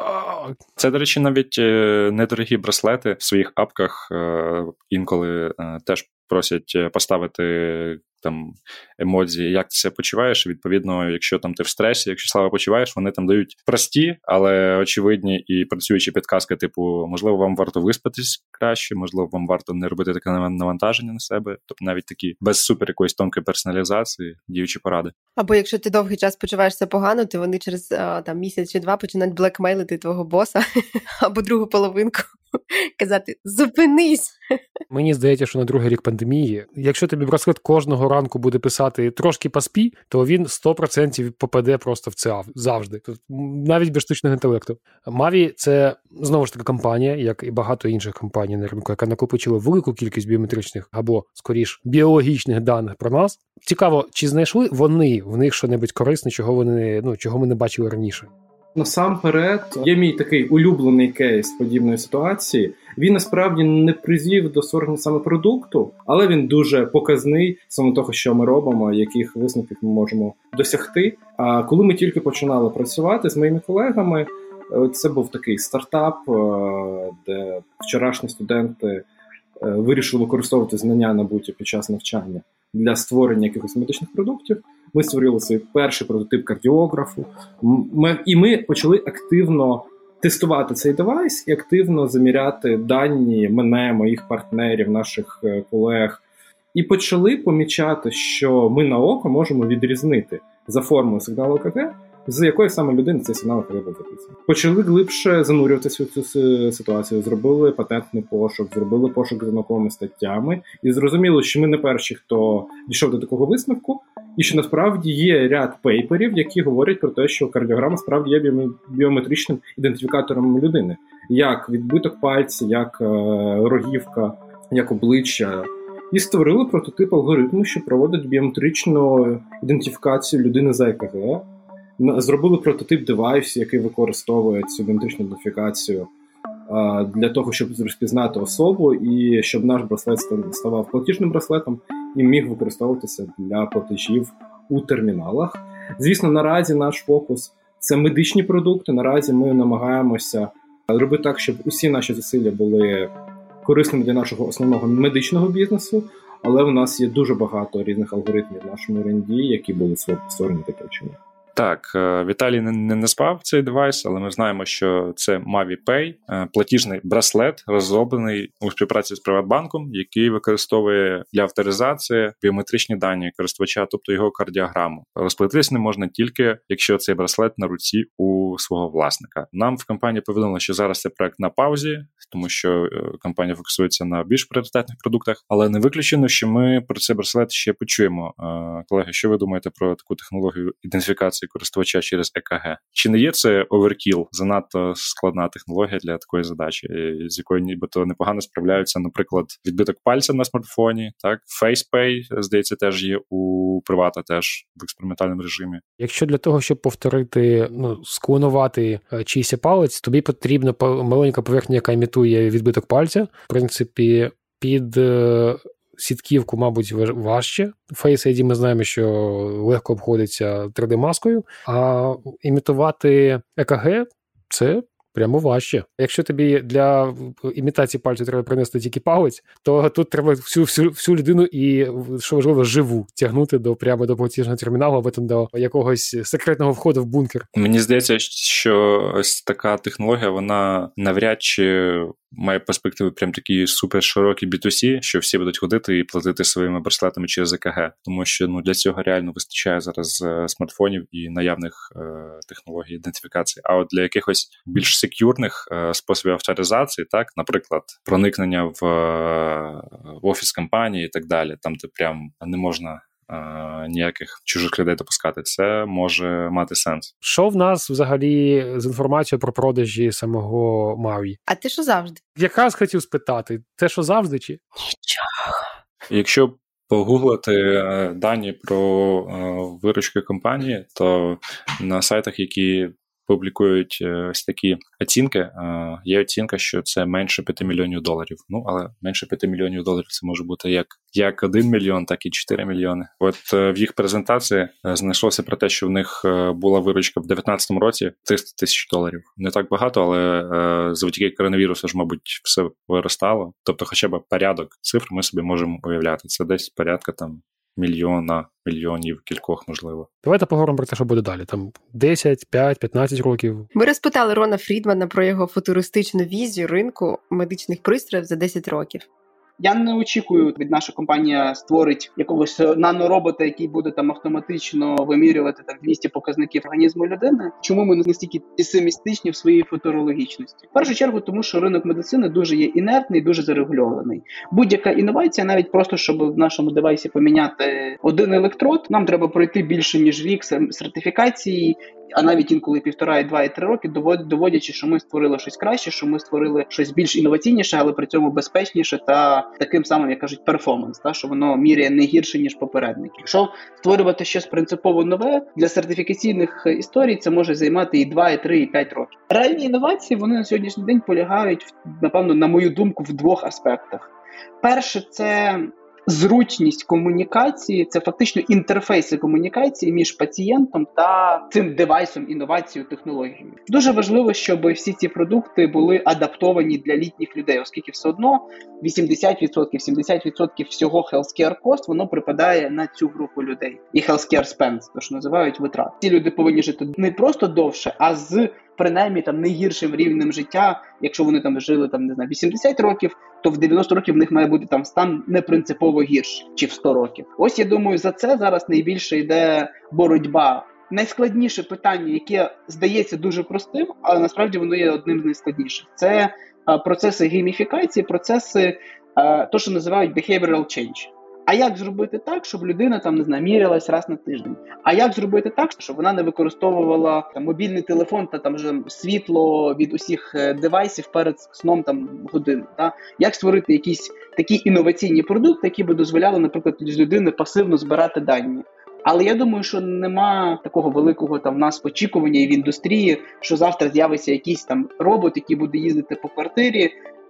Це, до речі, навіть недорогі браслети в своїх апках інколи теж просять поставити там емодзі, як ти себе почуваєш. Відповідно, якщо там ти в стресі, якщо слабо почуваєш, вони там дають прості, але очевидні і працюючі підказки, типу, можливо, вам варто виспатись краще, можливо, вам варто не робити таке навантаження на себе. Тобто навіть такі без супер якоїсь тонкої персоналізації діючі поради. Або якщо ти довгий час почуваєшся погано, то вони через там місяць чи два починають блекмейлити твого боса або другу половинку. Казати, зупинись! Мені здається, що на другий рік пандемії, якщо тобі браслет кожного ранку буде писати трошки поспі, то він 100% попаде просто в це завжди. Навіть без штучного інтелекту. Маві – це, знову ж таки, компанія, як і багато інших компаній на ринку, яка накопичила велику кількість біометричних або, скоріш, біологічних даних про нас. Цікаво, чи знайшли вони в них що-небудь корисне, чого ми не бачили раніше? Насамперед, є мій такий улюблений кейс подібної ситуації. Він насправді не призвів до створення саме продукту, але він дуже показний саме того, що ми робимо, яких висновків ми можемо досягти. А коли ми тільки починали працювати з моїми колегами, це був такий стартап, де вчорашні студенти вирішили використовувати знання, набуті під час навчання для створення якихось медичних продуктів. Ми створили свій перший прототип кардіографу, і ми почали активно тестувати цей девайс і активно заміряти дані мене, моїх партнерів, наших колег. І почали помічати, що ми на око можемо відрізнити за формою сигналу ЕКГ, з якої саме людини цей сигнал ЕКГ був записаний. Почали глибше занурюватися в цю ситуацію, зробили патентний пошук, зробили пошук за науковими статтями і зрозуміли, що ми не перші, хто дійшов до такого висновку, І що насправді є ряд пейперів, які говорять про те, що кардіограма справді є біометричним ідентифікатором людини. Як відбиток пальця, як рогівка, як обличчя. І створили прототип алгоритму, що проводить біометричну ідентифікацію людини за ЕКГ. Зробили прототип девайсу, який використовує цю біометричну ідентифікацію для того, щоб розпізнати особу, і щоб наш браслет ставав платіжним браслетом і міг використовуватися для платежів у терміналах. Звісно, наразі наш фокус – це медичні продукти. Наразі ми намагаємося робити так, щоб усі наші зусилля були корисними для нашого основного медичного бізнесу, але у нас є дуже багато різних алгоритмів в нашому R&D, які були створені таким чином. Так, Віталій не назвав цей девайс, але ми знаємо, що це MaviPay, платіжний браслет, розроблений у співпраці з Приватбанком, який використовує для авторизації біометричні дані користувача, тобто його кардіограму. Розплатитись не можна тільки, якщо цей браслет на руці у свого власника. Нам в компанії повідомили, що зараз цей проект на паузі, тому що компанія фокусується на більш пріоритетних продуктах, але не виключено, що ми про цей браслет ще почуємо. Колеги, що ви думаєте про таку технологію ідентифікації користувача через ЕКГ? Чи не є це оверкіл, занадто складна технологія для такої задачі, з якою нібито непогано справляються, наприклад, відбиток пальця на смартфоні, так? FacePay, здається, теж є у Привата, теж в експериментальному режимі. Якщо для того, щоб повторити, склонувати чийсь палець, тобі потрібна маленька поверхня, яка імітує відбиток пальця. В принципі, під сітківку, мабуть, важче. Face ID ми знаємо, що легко обходиться 3D-маскою, а імітувати ЕКГ – це прямо важче. Якщо тобі для імітації пальцю треба принести тільки палець, то тут треба всю людину і, що важливо, живу тягнути прямо до платіжного терміналу, або там до якогось секретного входу в бункер. Мені здається, що ось така технологія, вона навряд чи має перспективи прям такі супер широкі B2C, що всі будуть ходити і платити своїми браслетами через ЕКГ. Тому що для цього реально вистачає зараз смартфонів і наявних технологій ідентифікації. А от для якихось більш секюрних способів авторизації, так, наприклад, проникнення в офіс компанії і так далі, там де прям не можна ніяких чужих людей допускати, це може мати сенс. Що в нас взагалі з інформацією про продажі самого Mavi? А ти що завжди? Якраз хотів спитати, це що завжди чи? Нічого. Якщо погуглити дані про виручки компанії, то на сайтах, які публікують ось такі оцінки, є оцінка, що це менше $5 мільйонів. Але менше $5 мільйонів це може бути як 1 мільйон, так і 4 мільйони. От в їх презентації знайшлося про те, що в них була виручка в 2019 році $300 тисяч. Не так багато, але завдяки коронавірусу ж, мабуть, все виростало. Тобто хоча б порядок цифр ми собі можемо уявляти. Це десь порядка там мільйонів, кількох, можливо. Давайте поговоримо про те, що буде далі. Там 10, 5, 15 років. Ми розпитали Рона Фрідмана про його футуристичну візію ринку медичних пристроїв за 10 років. Я не очікую, від наша компанія створить якогось наноробота, який буде там автоматично вимірювати 200 показників організму людини. Чому ми настільки песимістичні в своїй футурологічності? В першу чергу, тому що ринок медицини дуже є інертний, дуже зарегульований. Будь-яка інновація, навіть просто, щоб в нашому девайсі поміняти один електрод, нам треба пройти більше, ніж рік сертифікації, а навіть інколи 1,5, 2 і 3 роки, доводячи, що ми створили щось краще, що ми створили щось більш інноваційніше, але при цьому безпечніше та таким самим, як кажуть, перформанс, що воно міряє не гірше, ніж попередники. Якщо створювати щось принципово нове, для сертифікаційних історій це може займати і 2, і 3, і 5 років. Реальні інновації, вони на сьогоднішній день полягають, напевно, на мою думку, в двох аспектах. Перше – це зручність комунікації, це фактично інтерфейси комунікації між пацієнтом та цим девайсом, інновацією, технологією. Дуже важливо, щоб всі ці продукти були адаптовані для літніх людей, оскільки все одно 80% всього healthcare cost, воно припадає на цю групу людей. І healthcare spend, то що називають витрат. Ці люди повинні жити не просто довше, а з принаймні не гіршим рівнем життя. Якщо вони жили 80 років, то в 90 років в них має бути стан не принципово гірший, чи в 100 років. Ось, я думаю, за це зараз найбільше йде боротьба. Найскладніше питання, яке здається дуже простим, але насправді воно є одним з найскладніших. Це процеси гейміфікації, процеси, то, що називають behavioral change. А як зробити так, щоб людина там, не знаю, мірялась раз на тиждень? А як зробити так, щоб вона не використовувала там мобільний телефон та там вже світло від усіх девайсів перед сном там годину? Та? Як створити якісь такі інноваційні продукти, які би дозволяли, наприклад, з людини пасивно збирати дані? Але я думаю, що нема такого великого там в нас очікування і в індустрії, що завтра з'явиться якийсь там робот, який буде їздити по квартирі,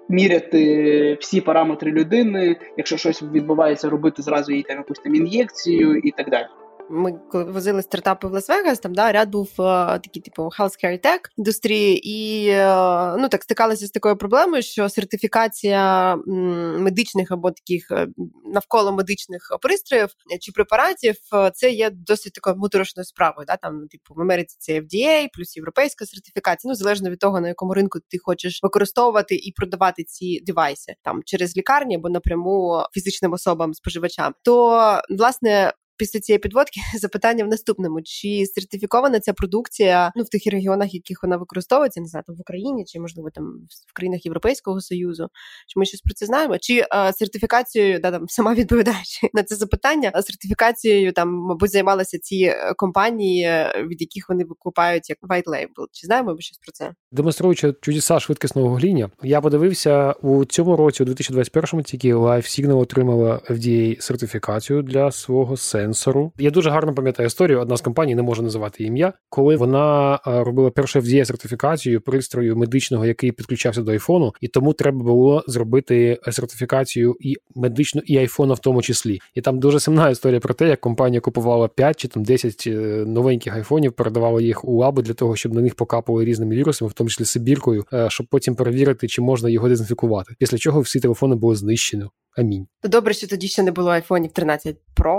міряти всі параметри людини, якщо щось відбувається, робити зразу їй там якусь там ін'єкцію і так далі. Ми коли возили стартапи в Лас-Вегас, там ряд був такий типу healthcare tech індустрії, і так стикалися з такою проблемою, що сертифікація медичних або таких навколо медичних пристроїв чи препаратів це є досить такою моторошною справою. Да? Там, типу, в Америці це FDA, плюс європейська сертифікація, залежно від того, на якому ринку ти хочеш використовувати і продавати ці девайси, там через лікарні або напряму фізичним особам, споживачам. То, власне, після цієї підводки запитання в наступному. Чи сертифікована ця продукція в тих регіонах, в яких вона використовується, не знаю, там в Україні, чи, можливо, там в країнах Європейського Союзу? Чи ми щось про це знаємо? Чи сертифікацією, там, сама відповідаючи на це запитання, сертифікацією, там, мабуть, займалися ці компанії, від яких вони викупають як white label? Чи знаємо ми щось про це? Демонструючи чудеса швидкісного гугління, я подивився, у цьому році, у 2021-му, тільки LifeSignal отримала FDA-сертифікацію для свого сенсору. Я дуже гарно пам'ятаю історію, одна з компаній, не можу називати ім'я, коли вона робила першу FDA-сертифікацію пристрою медичного, який підключався до айфону, і тому треба було зробити сертифікацію і медичну, і айфона в тому числі. І там дуже сумна історія про те, як компанія купувала 5 чи там 10 новеньких айфонів, передавала їх у лаби для того, щоб на них покапали різними вірусами, в тому числі сибіркою, щоб потім перевірити, чи можна його дезінфікувати. Після чого всі телефони були знищені. Амінь. Добре, що тоді ще не було айфонів 13 Pro.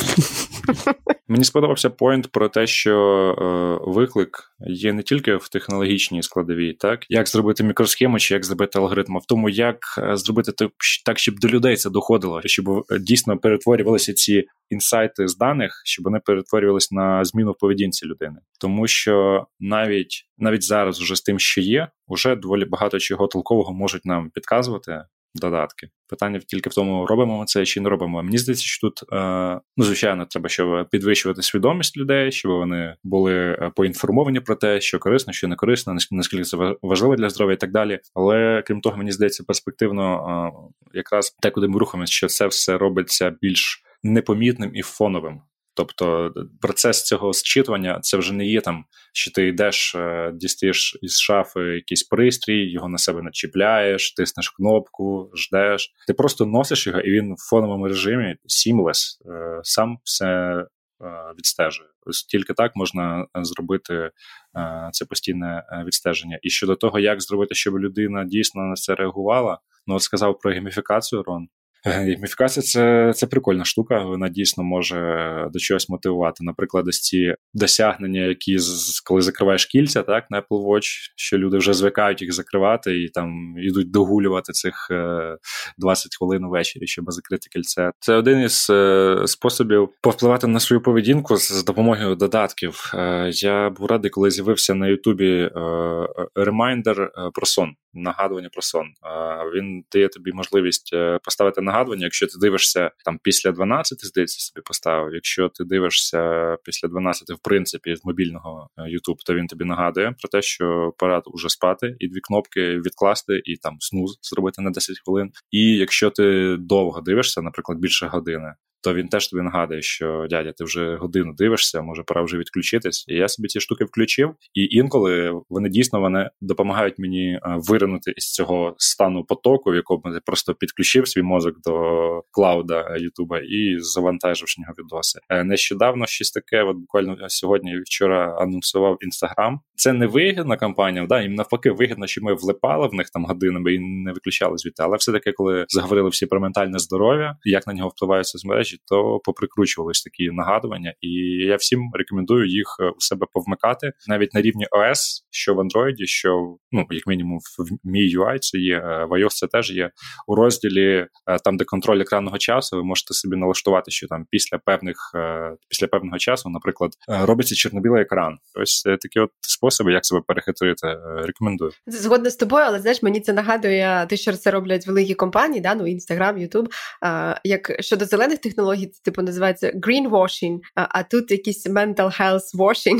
Мені сподобався поінт про те, що виклик є не тільки в технологічній складовій, так? Як зробити мікросхему чи як зробити алгоритм, а в тому, як зробити так, щоб до людей це доходило, щоб дійсно перетворювалися ці інсайти з даних, щоб вони перетворювалися на зміну в поведінці людини. Тому що навіть зараз вже з тим, що є, вже доволі багато чого толкового можуть нам підказувати додатки. Питання тільки в тому, робимо ми це чи не робимо. Мені здається, що тут, звичайно, треба, щоб підвищувати свідомість людей, щоб вони були поінформовані про те, що корисно, що не корисно, наскільки це важливо для здоров'я і так далі. Але, крім того, мені здається, перспективно якраз те, куди ми рухаємося, що це все робиться більш непомітним і фоновим. Тобто процес цього зчитування, це вже не є там, що ти йдеш, дістаєш із шафи якийсь пристрій, його на себе начіпляєш, тиснеш кнопку, ждеш. Ти просто носиш його, і він в фоновому режимі seamless, сам все відстежує. Ось тільки так можна зробити це постійне відстеження. І щодо того, як зробити, щоб людина дійсно на це реагувала, от сказав про гейміфікацію, Рон. Гейміфікація – це прикольна штука, вона дійсно може до чогось мотивувати. Наприклад, ось ці досягнення, які коли закриваєш кільця, так, на Apple Watch, що люди вже звикають їх закривати і там йдуть догулювати цих 20 хвилин увечері, щоб закрити кільце. Це один із способів повпливати на свою поведінку з допомогою додатків. Я був радий, коли з'явився на Ютубі ремайндер про сон, нагадування про сон. Він дає тобі можливість поставити нагадування, якщо ти дивишся там після 12, здається, собі поставив. Якщо ти дивишся після 12, в принципі, з мобільного YouTube, то він тобі нагадує про те, що пора вже спати, і 2 кнопки відкласти, і там снуз зробити на 10 хвилин. І якщо ти довго дивишся, наприклад, більше години, то він теж тобі нагадує, що, дядя, ти вже годину дивишся, може пора вже відключитись. І я собі ці штуки включив, і інколи вони дійсно допомагають мені виринути із цього стану потоку, в якому я просто підключив свій мозок до клауда Ютуба і завантажив з нього відоси. Нещодавно щось таке, от буквально сьогодні і вчора анонсував Інстаграм. Це не вигідна кампанія, да, їм навпаки вигідно, що ми влипали в них там годинами і не виключали звідти. Але все-таки, коли заговорили всі про ментальне здоров'я, як на нього впливають соцмережі, то поприкручувались такі нагадування, і я всім рекомендую їх у себе повмикати, навіть на рівні ОС, що в Android, що ну, як мінімум, в MIUI це є, в iOS це теж є. У розділі, там, де контроль екранного часу, ви можете собі налаштувати, що там після певного часу, наприклад, робиться чорно-білий екран. Ось такі от способи, як себе перехитрити, рекомендую. Згодна з тобою, але, знаєш, мені це нагадує те, що це роблять великі компанії, да, ну, Instagram, YouTube, як щодо зелених технологій, це, типу, називається greenwashing, а тут якийсь mental health washing.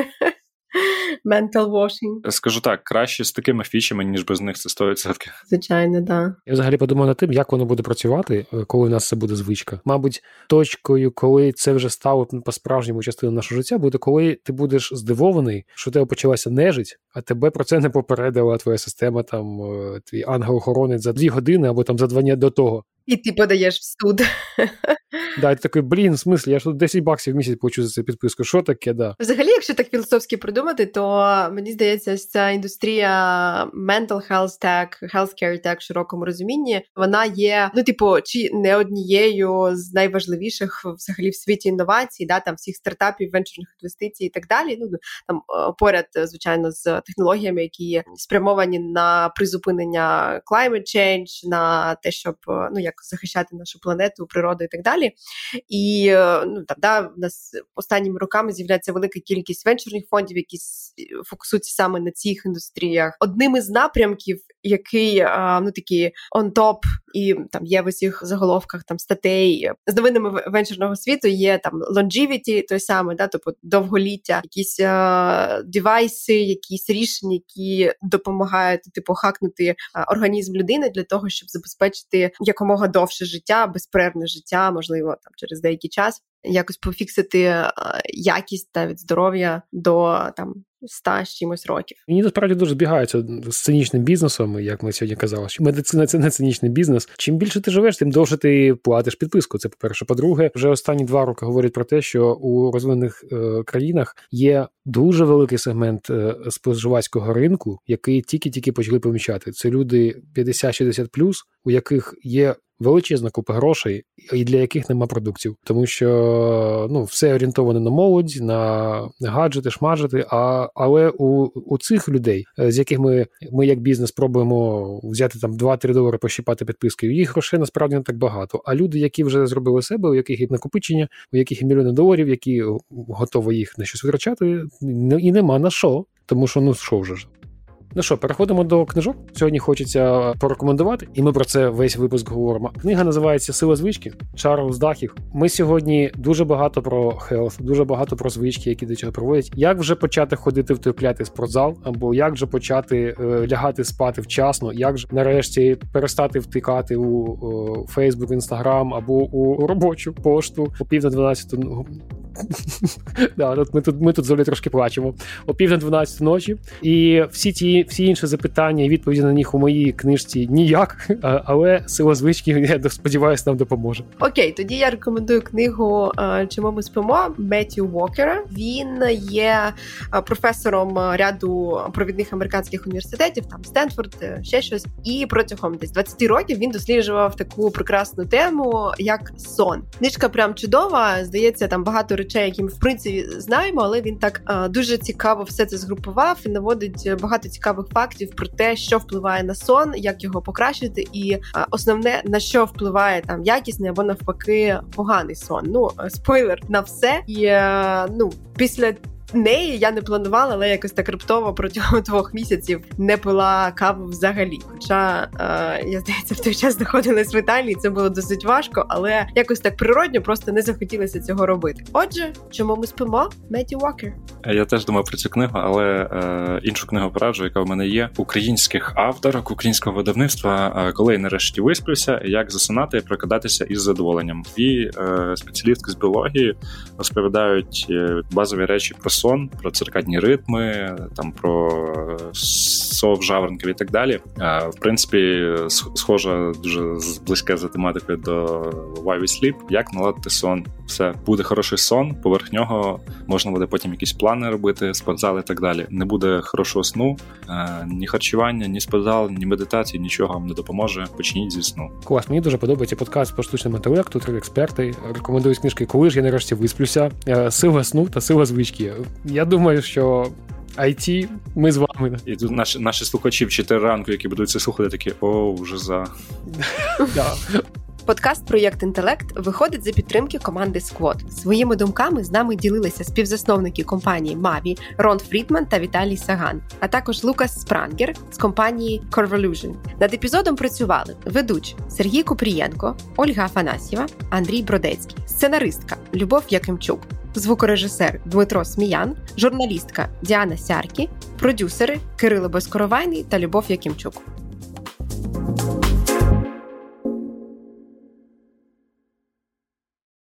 Mental washing. Скажу так, краще з такими фічами, ніж без них, це 100%. Звичайно, да. Я взагалі подумав над тим, як воно буде працювати, коли у нас це буде звичка. Мабуть, точкою, коли це вже стало по-справжньому частиною нашого життя, буде, коли ти будеш здивований, що у тебе почалася нежить, а тебе про це не попередила твоя система, там, твій ангел-охоронець за 2 години або там за 2 дні до того. І ти подаєш в суд. Да, ти такий, в смислі, я ж тут $10 в місяць получу за цю підписку. Що таке, да? Взагалі, якщо так філософськи придумати, то мені здається, ця індустрія mental health tech, healthcare tech в широкому розумінні, вона є, ну, типу, чи не однією з найважливіших взагалі в світі інновацій, да, там всіх стартапів, венчурних інвестицій і так далі. Ну, там поряд, звичайно, з технологіями, які спрямовані на призупинення climate change, на те, щоб, ну, як захищати нашу планету, природу і так далі. І, ну, там, да, в нас останніми роками з'являється велика кількість венчурних фондів, які фокусуються саме на цих індустріях. Одним із напрямків, який, ну, такий on top, і там є в усіх заголовках там статей з новинами венчурного світу, є там longevity, той самий, да, тобто довголіття, якісь девайси, якісь рішення, які допомагають, типу, хакнути організм людини для того, щоб забезпечити якомога довше життя, безперервне життя, можливо, там через деякий час, якось пофіксити якість та від здоров'я до там 100 з чимось років. Мені насправді дуже збігається з цинічним бізнесом, як ми сьогодні казали, що медицина – це не цинічний бізнес. Чим більше ти живеш, тим довше ти платиш підписку. Це, по-перше. По-друге, вже останні 2 роки говорять про те, що у розвинених країнах є дуже великий сегмент споживацького ринку, який тільки-тільки почали помічати. Це люди 50-60+, у яких є величезна купа грошей, і для яких нема продуктів. Тому що, ну, все орієнтовано на молодь, на гаджети, шмаджети, але у цих людей, з яких ми як бізнес пробуємо взяти там $2-3 пощипати підписки, їх грошей насправді не так багато. А люди, які вже зробили себе, у яких є накопичення, у яких є мільйони $, які готові їх на щось витрачати, і нема на що. Тому що, ну, що вже ж. Ну що, переходимо до книжок. Сьогодні хочеться порекомендувати, і ми про це весь випуск говоримо. Книга називається «Сила звички» Чарльз Дахів. Ми сьогодні дуже багато про health, дуже багато про звички, які до цього проводять. Як вже почати ходити в той клятий спортзал, або як вже почати лягати спати вчасно, як же нарешті перестати втикати у Facebook, Instagram або у робочу пошту о 11:50. Да, ми тут з Олею трошки плачемо. О 11:50 ночі. І всі інші запитання і відповіді на них у моїй книжці ніяк, але «Сила звички», я сподіваюся, нам допоможе. Окей, тоді я рекомендую книгу «Чому ми спимо» Меттью Уокера. Він є професором ряду провідних американських університетів, там Стенфорд, ще щось. І протягом десь 20 років він досліджував таку прекрасну тему, як сон. Книжка прям чудова, здається, там багато речей, які ми в принципі знаємо, але він так дуже цікаво все це згрупував і наводить багато цікавих фактів про те, що впливає на сон, як його покращити, і основне, на що впливає там якісний або навпаки поганий сон. Ну, спойлер на все. І, ну, після неї я не планувала, але якось так раптово протягом 2 місяців не пила каву взагалі. Хоча, я, здається, в той час знаходилась в Італії, це було досить важко, але якось так природньо просто не захотілося цього робити. Отже, «Чому ми спимо» Меттью Уокер. Я теж думав про цю книгу, але іншу книгу пораджу, яка в мене є, українських авторок, українського видавництва «Коли я нарешті висплюся. Як засинати і прокидатися із задоволенням». І спеціалістки з біології розповідають базові речі про сон, про циркадні ритми, там про сов жаворонків і так далі. В принципі, схожа дуже близьке за тематикою до Why We Sleep. Як наладити сон? Все, буде хороший сон, поверх нього можна буде потім якісь плани робити, спортзал і так далі. Не буде хорошого сну, ні харчування, ні спортзал, ні медитації, нічого вам не допоможе. Почніть зі сну. Клас, мені дуже подобається подкаст по штучному інтелекту, 3 експерти. Рекомендують книжки «Коли ж я нарешті висплюся», «Сила сну» та «Сила звички». Я думаю, що IT, ми з вами. І тут наші слухачі в 4 ранку, які будуть це слухати, такі, вже за. Подкаст «Проєкт Інтелект» виходить за підтримки команди Squad. Своїми думками з нами ділилися співзасновники компанії Маві Рон Фрідман та Віталій Саган, а також Лукас Спрангер з компанії Corvolution. Над епізодом працювали ведучі Сергій Купрієнко, Ольга Афанасьєва, Андрій Бродецький, сценаристка Любов Якимчук, звукорежисер Дмитро Сміян, журналістка Діана Сяркі, продюсери Кирило Безкоровайний та Любов Якимчук.